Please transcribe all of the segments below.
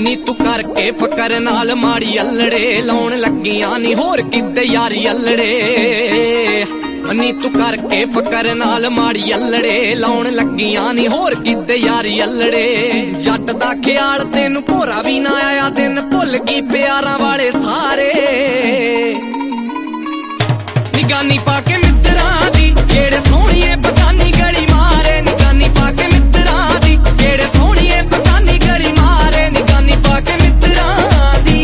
ਨੀ ਤੂੰ ਕਰਕੇ ਫਕਰ ਨਾਲ ਮਾੜੀ ਅਲੜੇ ਲਾਉਣ ਲੱਗੀਆਂ ਨੀ ਹੋਰ ਕਿਤੇ ਯਾਰੀ ਅਲੜੇ ਨੀ ਤੂੰ ਕਰਕੇ ਫਕਰ ਨਾਲ ਮਾੜੀ ਅਲੜੇ ਲਾਉਣ ਲੱਗੀਆਂ ਨੀ ਹੋਰ ਕਿਤੇ ਯਾਰੀ ਅਲੜੇ ਜੱਟ ਦਾ ਖਿਆਲ ਤੈਨੂੰ ਭੋਰਾ ਵੀ ਨਾ ਆਇਆ ਦਿਨ ਭੁੱਲ ਗਈ ਪਿਆਰਾਂ ਵਾਲੇ ਸਾਰੇ ਨਿਗਾਨੀ ਪਾ ਕੇ ਮਿੱਤਰਾਂ ਦੀ ਜਿਹੜੇ ਸੋਹਣੀਏ ਬਗਾਨੀ ਗਲੀ ਮਾਰੇ ਨਿਗਾਨੀ ਪਾ ਕੇ ਮਿੱਤਰਾਂ ਦੀ ਜਿਹੜੇ ਸੋਹਣੀਏ ਬਗਾਨੀ ਗਲੀ ਮਾਰੇ ਨਿਗਾਨੀ ਪਾ ਕੇ ਮਿੱਤਰਾਂ ਦੀ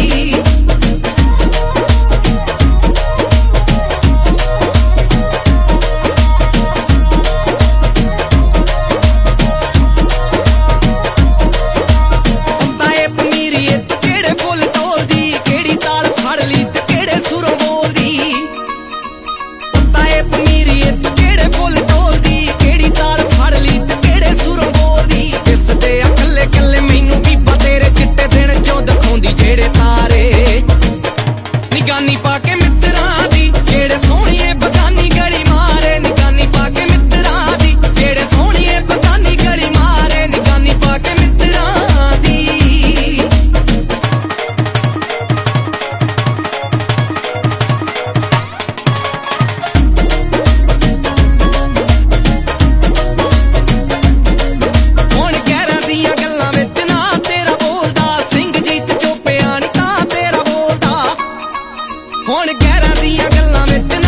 ਤਾਏ ਪਨੀਰੀਏ ਤੂੰ ਕਿਹੜੇ ਫੁੱਲ ਤੋਲਦੀ ਕਿਹੜੀ ਤਾਲ ਫੜ ਲਈ ਤੇ ਕਿਹੜੇ ਸੁਰੋਂ ਬੋਲਦੀ ਤਾਏ ਪਨੀਰੀਏ ਤੂੰ ਕਿਹੜੇ ਫੁੱਲ ਤੋਲਦੀ ਕਿਹੜੀ ਤਾਲ ਫੜ ਲਈ ਤੇ ਕਿਹੜੇ ਸੁਰੋਂ ਬੋਲਦੀ ਦਿਸਦੇ ਆ ਕੱਲੇ ਕੱਲੇ ਮੈਨੂੰ ਬੀਬਾ ਤੇਰੇ ਚਿੱਟੇ ਦਿਨ ਚੋਂ ਦਿਖਾਉਂਦੀ ਜਿਹੜੇ ਤਾਰੇ ਨਿਗਾਨੀ ਪਾ ਕੇ ਮਿੱਤਰਾਂ ਦੀ ਜਿਹੜੇ ਸੋਹਣੀਏ ਬਗਾਨੀ ਗਲੀ ਮਾਰੇ ਨਿਗਾਨੀ ਪਾ ਕੇ ਮਿੱਤਰਾਂ ਦੀ ਜਿਹੜੇ ਸੋਹਣੀਏ ਬਗਾਨੀ ਗਲੀ ਮਾਰੇ ਨਿਗਾਨੀ ਪਾ ਕੇ ਮਿੱਤਰਾਂ ਦੀ ਹੁਣ ਗਹਿਰਾਂ ਦੀਆਂ ਗੱਲਾਂ ਵਿੱਚ ਨਾ ਤੇਰਾ ਬੋਲਦਾ ਸਿੰਘ ਜੀਤ ਚੋਪਿਆਂ ਨੀ ਤਾਂ ਤੇਰਾ ਬੋਲਦਾ ਹੁਣ ਗਹਿਰਾਂ ਦੀਆਂ ਗੱਲਾਂ ਵਿੱਚ